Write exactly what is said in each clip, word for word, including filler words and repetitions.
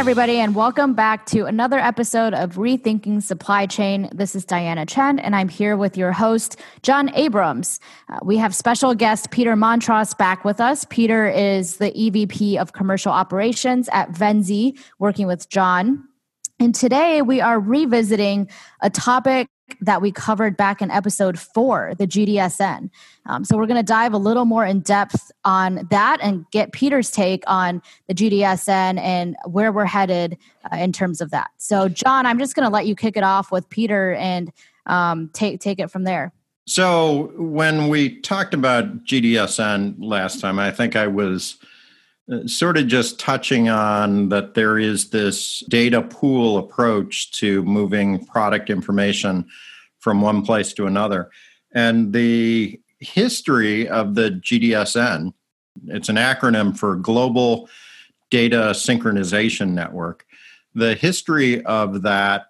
everybody, and welcome back to another episode of Rethinking Supply Chain. This is Diana Chen, and I'm here with your host, John Abrams. Uh, we have special guest Peter Montross back with us. Peter is the E V P of Commercial Operations at Venzee, working with John. And today we are revisiting a topic that we covered back in episode four, the G D S N. Um, so we're going to dive a little more in depth on that and get Peter's take on the G D S N and where we're headed uh, in terms of that. So John, I'm just going to let you kick it off with Peter and um, take take it from there. So when we talked about G D S N last time, I think I was sort of just touching on that there is this data pool approach to moving product information from one place to another. And the history of the G D S N, it's an acronym for Global Data Synchronization Network. The history of that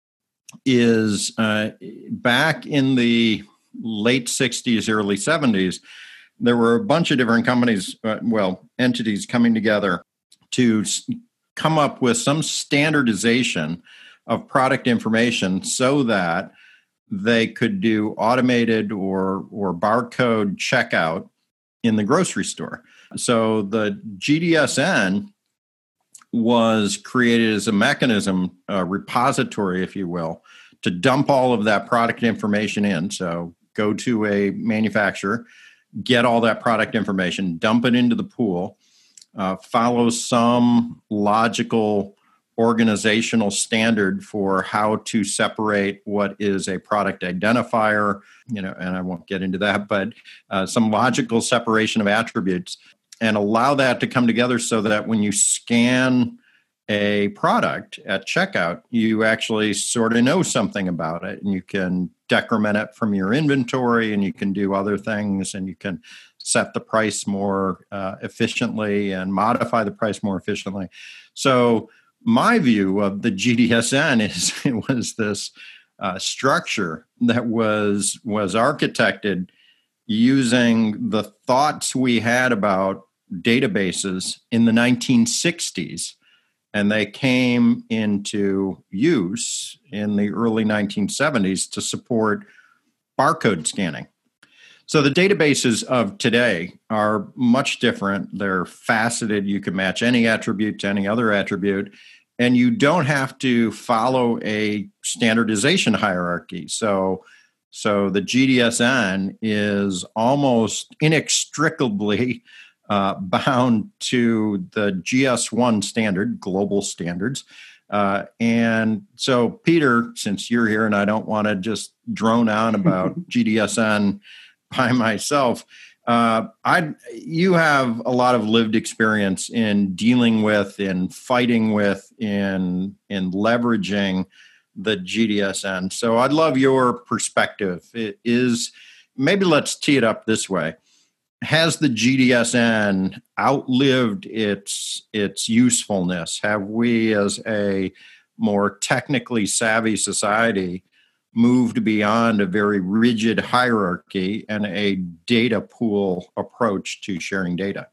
is uh, back in the late sixties, early seventies, there were a bunch of different companies, uh, well, entities coming together to s- come up with some standardization of product information so that they could do automated or, or barcode checkout in the grocery store. So the G D S N was created as a mechanism, a repository, if you will, to dump all of that product information in. So go to a manufacturer, get all that product information, dump it into the pool, uh, follow some logical organizational standard for how to separate what is a product identifier, you know, and I won't get into that, but uh, some logical separation of attributes, and allow that to come together so that when you scan a product at checkout, you actually sort of know something about it, and you can decrement it from your inventory, and you can do other things, and you can set the price more uh, efficiently and modify the price more efficiently. So my view of the G D S N is it was this uh, structure that was was architected using the thoughts we had about databases in the nineteen sixties. And they came into use in the early nineteen seventies to support barcode scanning. So the databases of today are much different. They're faceted. You can match any attribute to any other attribute, and you don't have to follow a standardization hierarchy. So, so the G D S N is almost inextricably Uh, bound to the G S one standard, global standards. Uh, and so, Peter, since you're here and I don't want to just drone on about G D S N by myself, uh, I you have a lot of lived experience in dealing with, in fighting with, in, in leveraging the G D S N. So I'd love your perspective. It is, maybe let's tee it up this way. Has the G D S N outlived its its usefulness? Have we, as a more technically savvy society, moved beyond a very rigid hierarchy and a data pool approach to sharing data?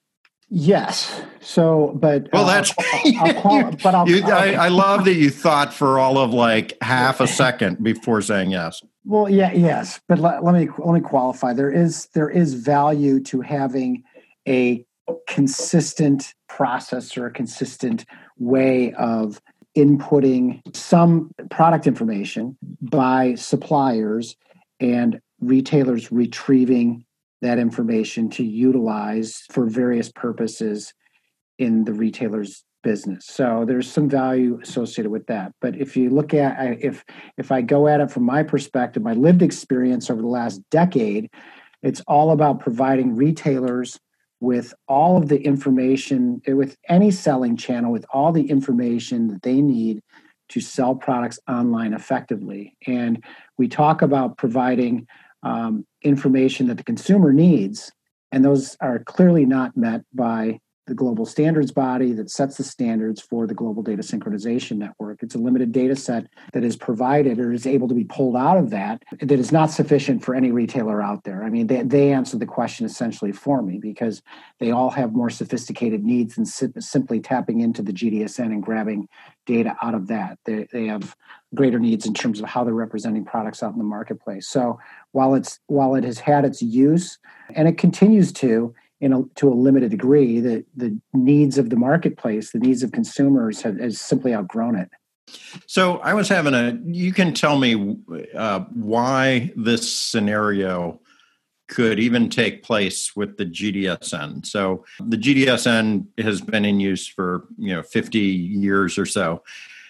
Yes. So, but well, that's. I'll, I'll call, you, but I'll, you, I'll, I, I love that you thought for all of like half a second before saying yes. Well, yeah, yes, but let, let me let me qualify. There is there is value to having a consistent process or a consistent way of inputting some product information by suppliers and retailers retrieving that information to utilize for various purposes in the retailer's business. So there's some value associated with that. But if you look at, if if I go at it from my perspective, my lived experience over the last decade, it's all about providing retailers with all of the information, with any selling channel, with all the information that they need to sell products online effectively. And we talk about providing um, information that the consumer needs, and those are clearly not met by the global standards body that sets the standards for the global data synchronization network. It's a limited data set that is provided or is able to be pulled out of that, that is not sufficient for any retailer out there. I mean, they, they answer the question essentially for me because they all have more sophisticated needs than sim- simply tapping into the G D S N and grabbing data out of that. They, they have greater needs in terms of how they're representing products out in the marketplace. So while it's while it has had its use, and it continues to, in a, to a limited degree, the, the needs of the marketplace, the needs of consumers have, has simply outgrown it. So I was having a, you can tell me uh, why this scenario could even take place with the G D S N. So the G D S N has been in use for, you know, fifty years or so.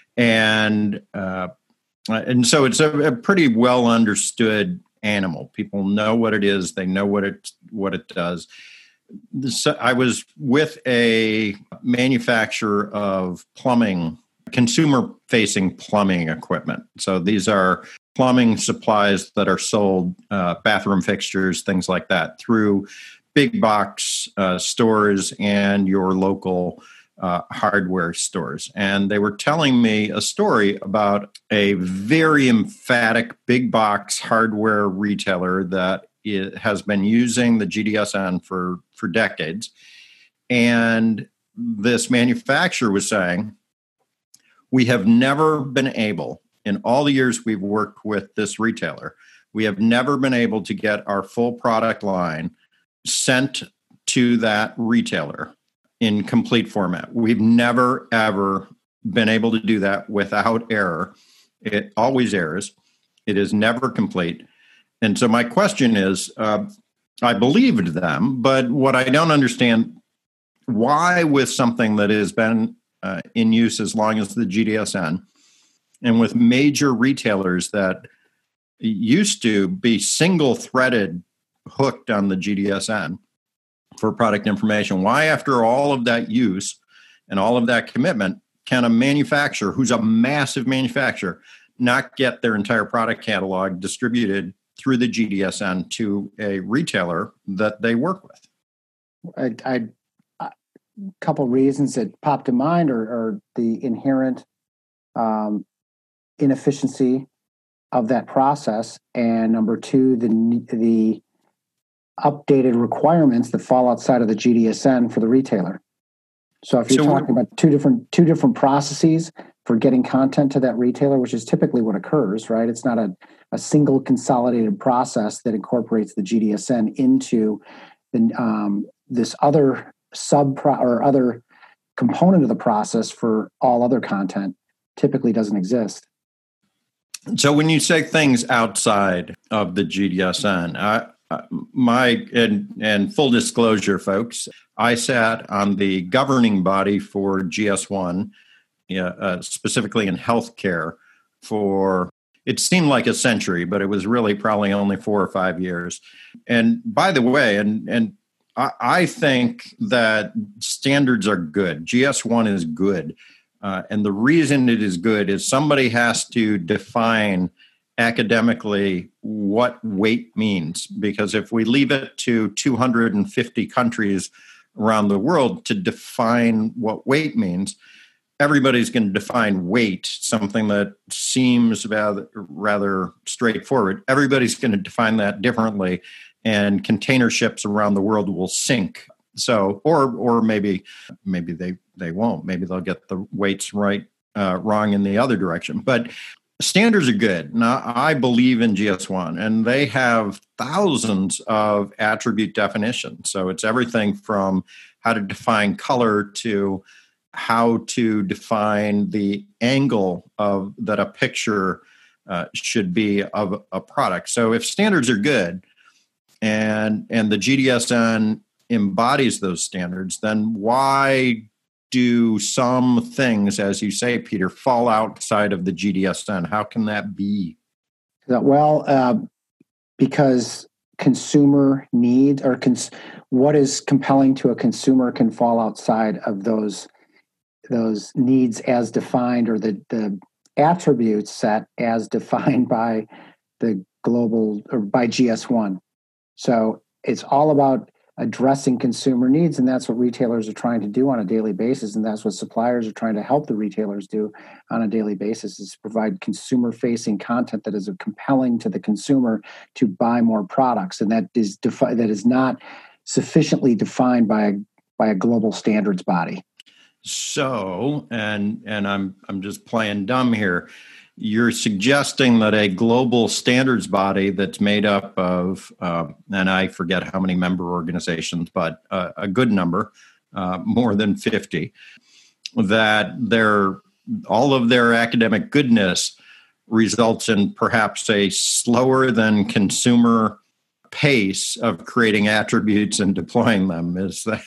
And, uh, and so it's a, a pretty well understood animal. People know what it is. They know what it, what it does. This, I was with a manufacturer of plumbing, consumer-facing plumbing equipment. So these are plumbing supplies that are sold, uh, bathroom fixtures, things like that, through big box uh, stores and your local uh, hardware stores. And they were telling me a story about a very emphatic big box hardware retailer that it has been using the G D S N for, for decades. And this manufacturer was saying, we have never been able, in all the years we've worked with this retailer, we have never been able to get our full product line sent to that retailer in complete format. We've never, ever been able to do that without error. It always errors. It is never complete. And so my question is, uh, I believed them, but what I don't understand, why with something that has been uh, in use as long as the G D S N, and with major retailers that used to be single-threaded hooked on the G D S N for product information, why after all of that use and all of that commitment can a manufacturer who's a massive manufacturer not get their entire product catalog distributed through the G D S N to a retailer that they work with? I, I, a couple reasons that popped to mind are, are the inherent um, inefficiency of that process, and number two, the the updated requirements that fall outside of the G D S N for the retailer. So if you're so talking about two different two different processes for getting content to that retailer, which is typically what occurs, right? It's not a, a single consolidated process that incorporates the G D S N into the, um, this other sub pro- or other component of the process for all other content typically doesn't exist. So when you say things outside of the G D S N, I, my and, and full disclosure, folks, I sat on the governing body for G S one, yeah, uh, specifically in healthcare, for it seemed like a century, but it was really probably only four or five years. And by the way, and and I, I think that standards are good. G S one is good. Uh, and the reason it is good is somebody has to define academically what weight means. Because if we leave it to two hundred fifty countries around the world to define what weight means, everybody's going to define weight, something that seems rather, rather straightforward. Everybody's going to define that differently, and container ships around the world will sink. So, or or maybe maybe they, they won't. Maybe they'll get the weights right, uh, wrong in the other direction. But standards are good. Now, I believe in G S one, and they have thousands of attribute definitions. So it's everything from how to define color to how to define the angle of that a picture uh, should be of a product. So if standards are good, and and the G D S N embodies those standards, then why do some things, as you say, Peter, fall outside of the G D S N? How can that be? Well, uh, because consumer need or cons- what is compelling to a consumer can fall outside of those those needs as defined, or the, the attributes set as defined by the global or by G S one. So it's all about addressing consumer needs. And that's what retailers are trying to do on a daily basis. And that's what suppliers are trying to help the retailers do on a daily basis, is provide consumer-facing content that is compelling to the consumer to buy more products. And that is defi- that is not sufficiently defined by a, by a global standards body. So, and and I'm I'm just playing dumb here. You're suggesting that a global standards body that's made up of, uh, and I forget how many member organizations, but uh, a good number, uh, more than fifty, that their all of their academic goodness results in perhaps a slower than consumer pace of creating attributes and deploying them. Is that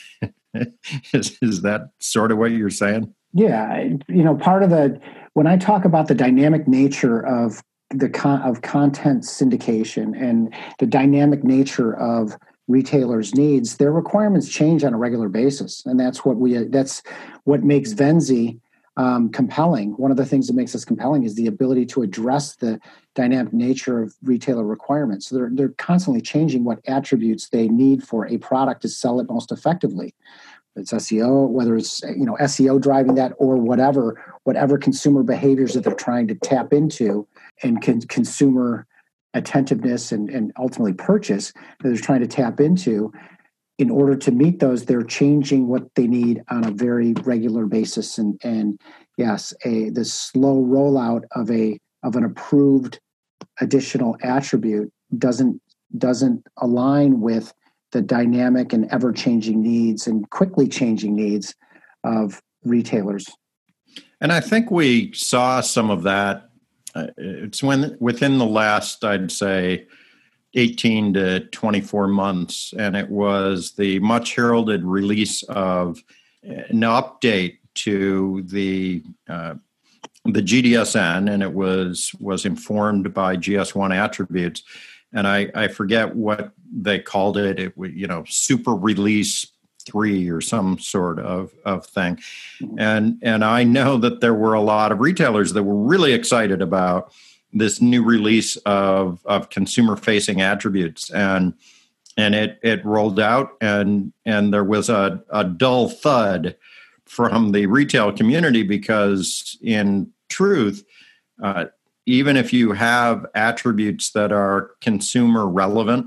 is, is that sort of what you're saying? Yeah, you know, part of the when I talk about the dynamic nature of the con- of content syndication and the dynamic nature of retailers' needs, their requirements change on a regular basis, and that's what we that's what makes Venzee um, compelling. One of the things that makes us compelling is the ability to address the dynamic nature of retailer requirements. So they're they're constantly changing what attributes they need for a product to sell it most effectively. It's S E O, whether it's you know S E O driving that or whatever, whatever consumer behaviors that they're trying to tap into, and con- consumer attentiveness and, and ultimately purchase that they're trying to tap into. In order to meet those, they're changing what they need on a very regular basis. And and yes, a the slow rollout of a of an approved additional attribute doesn't doesn't align with the dynamic and ever-changing needs and quickly changing needs of retailers. And I think we saw some of that. Uh, it's when within the last, I'd say, eighteen to twenty-four months, and it was the much heralded release of an update to the uh, the G D S N, and it was was informed by G S one attributes. And I, I forget what they called it. It was, you know, super release three or some sort of, of thing. And and I know that there were a lot of retailers that were really excited about this new release of, of consumer facing attributes. And and it it rolled out, and and there was a, a dull thud from the retail community, because in truth, uh, even if you have attributes that are consumer relevant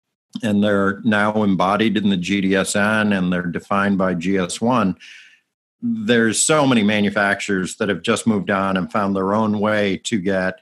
and they're now embodied in the G D S N and they're defined by G S one, there's so many manufacturers that have just moved on and found their own way to get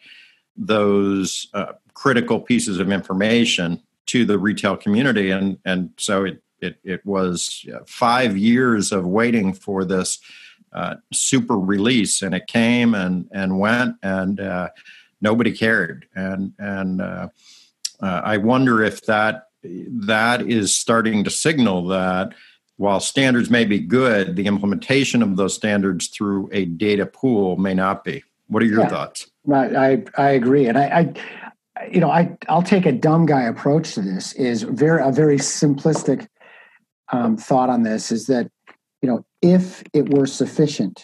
those uh, critical pieces of information to the retail community. And, and so it, it, it was five years of waiting for this Uh, super release, and it came and and went, and uh, nobody cared. And and uh, uh, I wonder if that that is starting to signal that while standards may be good, the implementation of those standards through a data pool may not be. What are your yeah, thoughts? I, I I agree, and I, I you know I I'll take a dumb guy approach to this. Is very a very simplistic um, thought on this is that, you know, if it were sufficient,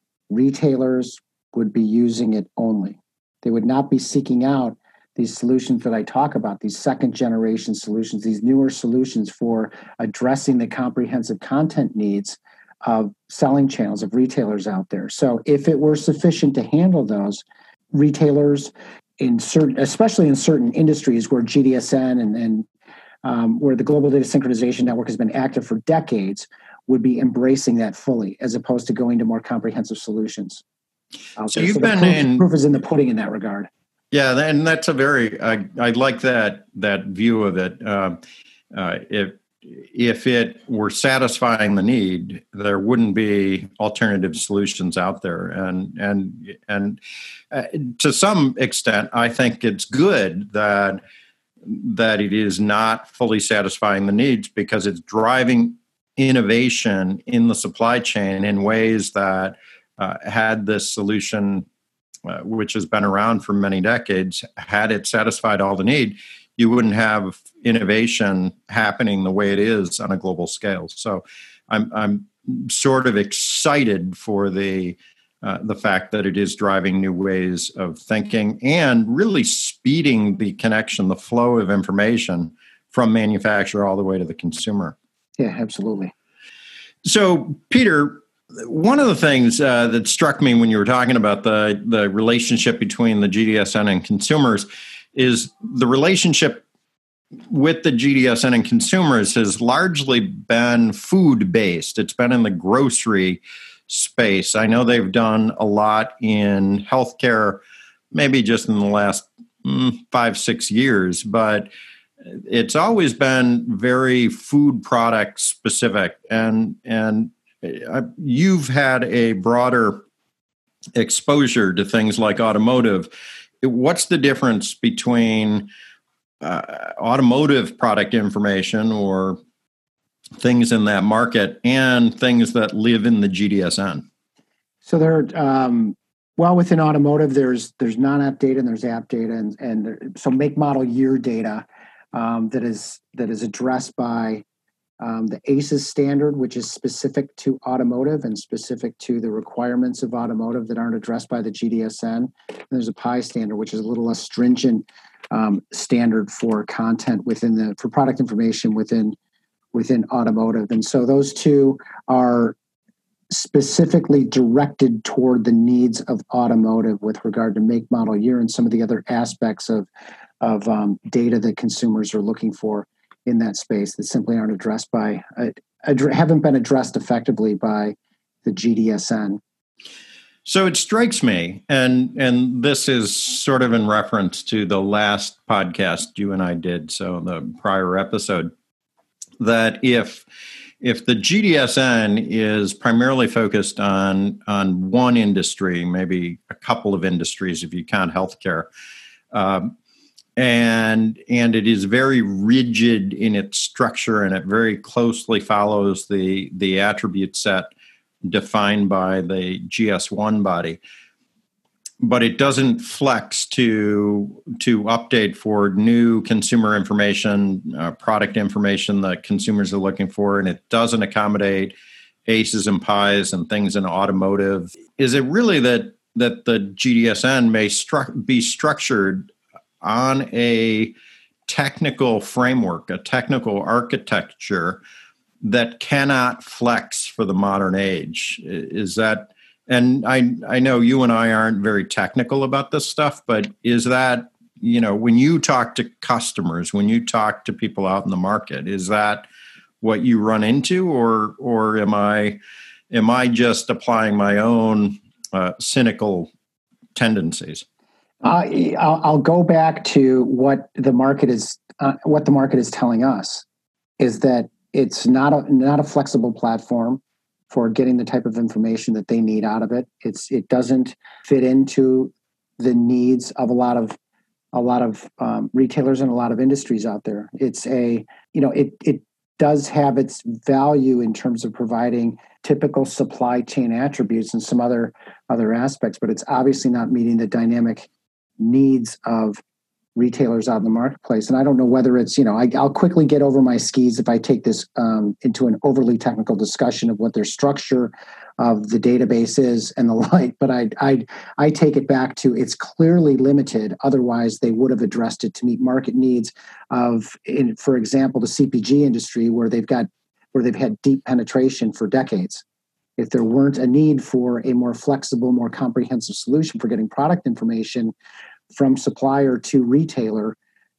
retailers would be using it only. They would not be seeking out these solutions that I talk about, these second generation solutions, these newer solutions for addressing the comprehensive content needs of selling channels of retailers out there. So if it were sufficient to handle those, retailers in certain, especially in certain industries where G D S N and, and um, where the Global Data Synchronization Network has been active for decades, would be embracing that fully, as opposed to going to more comprehensive solutions. So you've so been proof, in proof is in the pudding in that regard. Yeah, and that's a very I, I like that that view of it. Uh, uh, if if it were satisfying the need, there wouldn't be alternative solutions out there, and and and uh, to some extent, I think it's good that that it is not fully satisfying the needs, because it's driving innovation in the supply chain in ways that uh, had this solution, uh, which has been around for many decades, had it satisfied all the need, you wouldn't have innovation happening the way it is on a global scale. So I'm I'm sort of excited for the uh, the fact that it is driving new ways of thinking and really speeding the connection, the flow of information from manufacturer all the way to the consumer. Yeah, absolutely. So, Peter, one of the things uh, that struck me when you were talking about the, the relationship between the G D S N and consumers is the relationship with the G D S N and consumers has largely been food-based. It's been in the grocery space. I know they've done a lot in healthcare, maybe just in the last mm, five, six years, but it's always been very food product specific. And, and you've had a broader exposure to things like automotive. What's the difference between uh, automotive product information or things in that market and things that live in the G D S N? So there, um, well, within automotive, there's there's non-app data and there's app data, and and there, so make, model, year data um, that is that is addressed by Um, the A C E S standard, which is specific to automotive and specific to the requirements of automotive that aren't addressed by the G D S N. And there's a P I standard, which is a little less stringent um, standard for content within the for product information within within automotive. And so those two are specifically directed toward the needs of automotive with regard to make, model, year, and some of the other aspects of of um, data that consumers are looking for in that space that simply aren't addressed by, uh, ad- haven't been addressed effectively by the G D S N. So it strikes me, and and this is sort of in reference to the last podcast you and I did, so the prior episode, that if if the G D S N is primarily focused on on one industry, maybe a couple of industries if you count healthcare, um, And and it is very rigid in its structure, and it very closely follows the, the attribute set defined by the G S one body. But it doesn't flex to, to update for new consumer information, uh, product information that consumers are looking for, and it doesn't accommodate A C Es and P Is and things in automotive. Is it really that, that the G D S N may stru- be structured on a technical framework, a technical architecture that cannot flex for the modern age? Is that, and I I know you and I aren't very technical about this stuff, but is that, you know, when you talk to customers, when you talk to people out in the market, is that what you run into, or or am I am I just applying my own uh, cynical tendencies? Uh, I'll, I'll go back to what the market is. Uh, what the market is telling us is that it's not a not a flexible platform for getting the type of information that they need out of it. It's it doesn't fit into the needs of a lot of a lot of um, retailers and a lot of industries out there. It's a you know it it does have its value in terms of providing typical supply chain attributes and some other other aspects, but it's obviously not meeting the dynamic needs of retailers out in the marketplace. And I don't know whether it's, you know, I, I'll quickly get over my skis if I take this um, into an overly technical discussion of what their structure of the database is and the like, but I, I, I take it back to it's clearly limited. Otherwise, they would have addressed it to meet market needs of, in, for example, the C P G industry, where they've got, where they've had deep penetration for decades. If there weren't a need for a more flexible, more comprehensive solution for getting product information from supplier to retailer,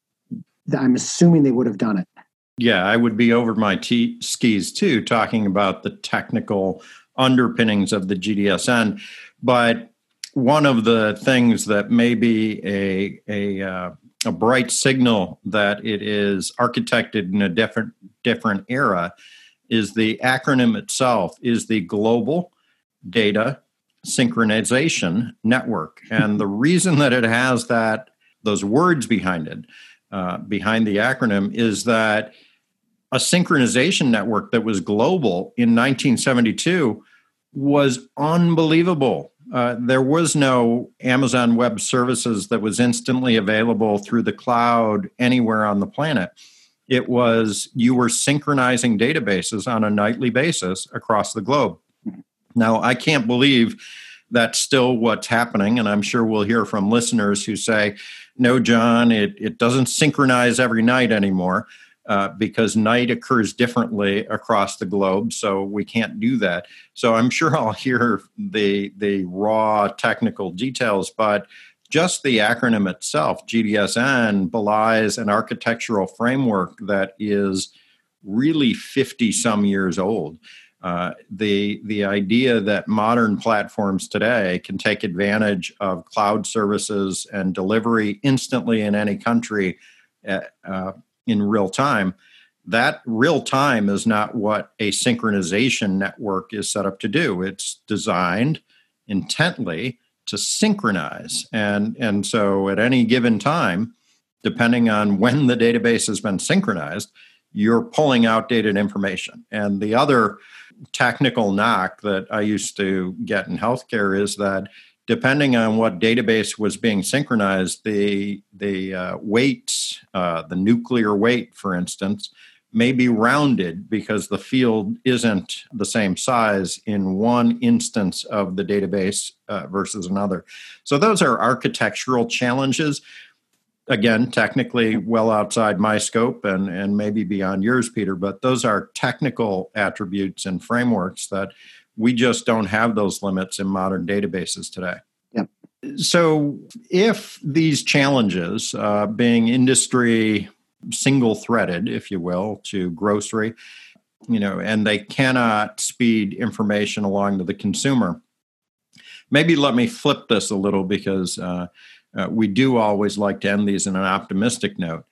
I'm assuming they would have done it. Yeah, I would be over my t- skis too, talking about the technical underpinnings of the G D S N. But one of the things that may be a a, uh, a bright signal that it is architected in a different different era is the acronym itself is the Global Data Synchronization Network. And the reason that it has that those words behind it, uh, behind the acronym, is that a synchronization network that was global in nineteen seventy-two was unbelievable. Uh, there was no Amazon Web Services that was instantly available through the cloud anywhere on the planet. It was, you were synchronizing databases on a nightly basis across the globe. Now, I can't believe that's still what's happening, and I'm sure we'll hear from listeners who say, no, John, it, it doesn't synchronize every night anymore. uh, because night occurs differently across the globe, so we can't do that. So I'm sure I'll hear the the raw technical details, but just the acronym itself, G D S N, belies an architectural framework that is really fifty some years old. Uh, the the idea that modern platforms today can take advantage of cloud services and delivery instantly in any country uh, in real time, that real time is not what a synchronization network is set up to do. It's designed intently to synchronize. And, and so at any given time, depending on when the database has been synchronized, you're pulling outdated information. And the other technical knock that I used to get in healthcare is that depending on what database was being synchronized, the, the uh, weights, uh, the nuclear weight, for instance, may be rounded because the field isn't the same size in one instance of the database uh, versus another. So those are architectural challenges. Again, technically well outside my scope and, and maybe beyond yours, Peter, but those are technical attributes and frameworks that we just don't have those limits in modern databases today. Yep. So if these challenges, uh, being industry single-threaded, if you will, to grocery, you know, and they cannot speed information along to the consumer. Maybe let me flip this a little because uh, uh, we do always like to end these in an optimistic note.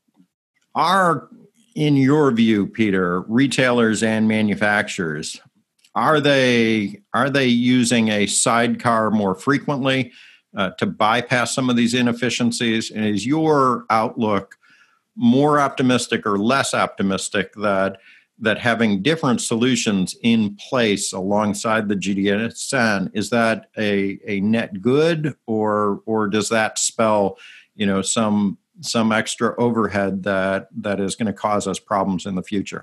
Are, in your view, Peter, retailers and manufacturers, are they are they using a sidecar more frequently uh, to bypass some of these inefficiencies? And is your outlook more optimistic or less optimistic that that having different solutions in place alongside the G D S N, is that a, a net good, or or does that spell, you know, some some extra overhead that that is going to cause us problems in the future?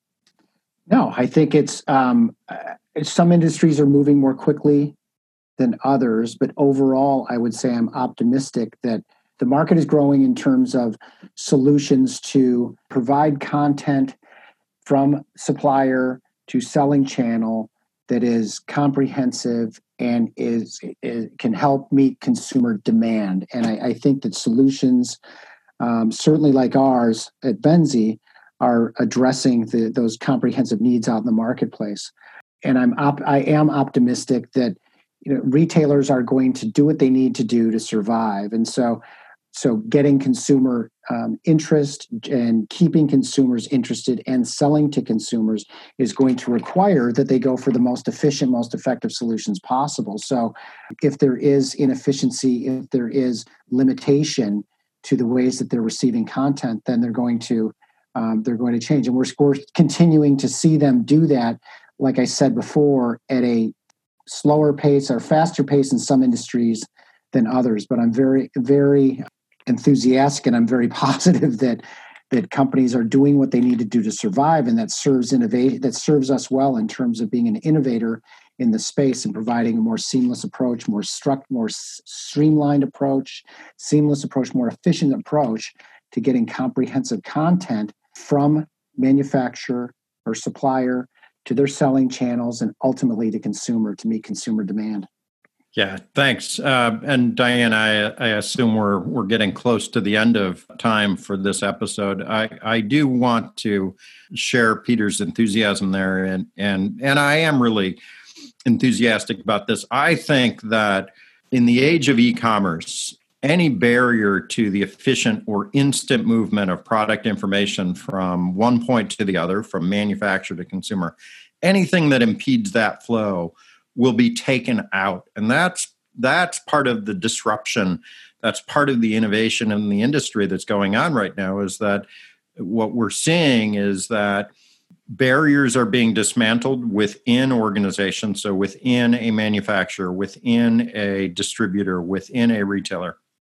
No, I think it's um, some industries are moving more quickly than others, but overall, I would say I'm optimistic that the market is growing in terms of solutions to provide content from supplier to selling channel that is comprehensive and is, is can help meet consumer demand. And I, I think that solutions, um, certainly like ours at Venzee, are addressing the, those comprehensive needs out in the marketplace. And I'm op- I am optimistic that, you know, retailers are going to do what they need to do to survive. And so So getting consumer um, interest and keeping consumers interested and selling to consumers is going to require that they go for the most efficient, most effective solutions possible. So if there is inefficiency, if there is limitation to the ways that they're receiving content, then they're going to um, they're going to change. And we're, we're continuing to see them do that, like I said before, at a slower pace or faster pace in some industries than others. But I'm very, very enthusiastic, and I'm very positive that that companies are doing what they need to do to survive, and that serves innovate that serves us well in terms of being an innovator in the space and providing a more seamless approach, more struct, more s- streamlined approach, seamless approach, more efficient approach to getting comprehensive content from manufacturer or supplier to their selling channels and ultimately to consumer to meet consumer demand. Yeah, thanks. Uh, and Diane, I, I assume we're we're getting close to the end of time for this episode. I, I do want to share Peter's enthusiasm there, and and and I am really enthusiastic about this. I think that in the age of e-commerce, any barrier to the efficient or instant movement of product information from one point to the other, from manufacturer to consumer, anything that impedes that flow will be taken out. And that's that's part of the disruption. That's part of the innovation in the industry that's going on right now, is that what we're seeing is that barriers are being dismantled within organizations, so within a manufacturer, within a distributor, within a retailer.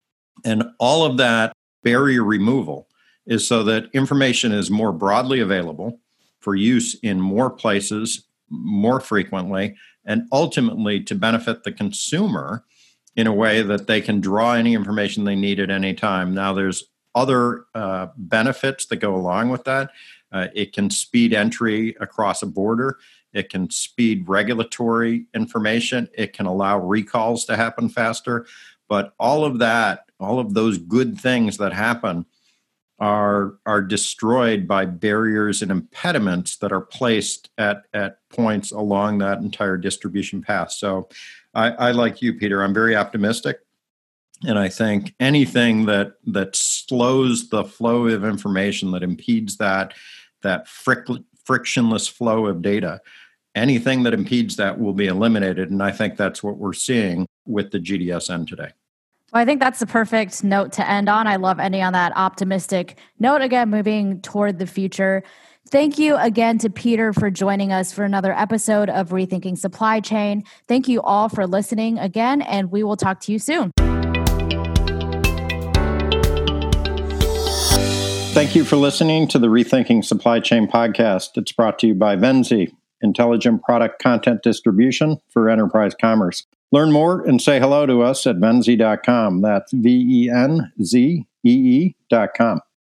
And all of that barrier removal is so that information is more broadly available for use in more places, more frequently, and ultimately to benefit the consumer in a way that they can draw any information they need at any time. Now, there's other uh, benefits that go along with that. Uh, it can speed entry across a border. It can speed regulatory information. It can allow recalls to happen faster. But all of that, all of those good things that happen are, are destroyed by barriers and impediments that are placed at, at points along that entire distribution path. So I, I, like you, Peter, I'm very optimistic. And I think anything that that slows the flow of information, that impedes that, that fric- frictionless flow of data, anything that impedes that will be eliminated. And I think that's what we're seeing with the G D S N today. Well, I think that's the perfect note to end on. I love ending on that optimistic note, again, moving toward the future. Thank you again to Peter for joining us for another episode of Rethinking Supply Chain. Thank you all for listening again, and we will talk to you soon. Thank you for listening to the Rethinking Supply Chain podcast. It's brought to you by Venzi, intelligent product content distribution for enterprise commerce. Learn more and say hello to us at venzi dot com. That's V E N Z E E dot com.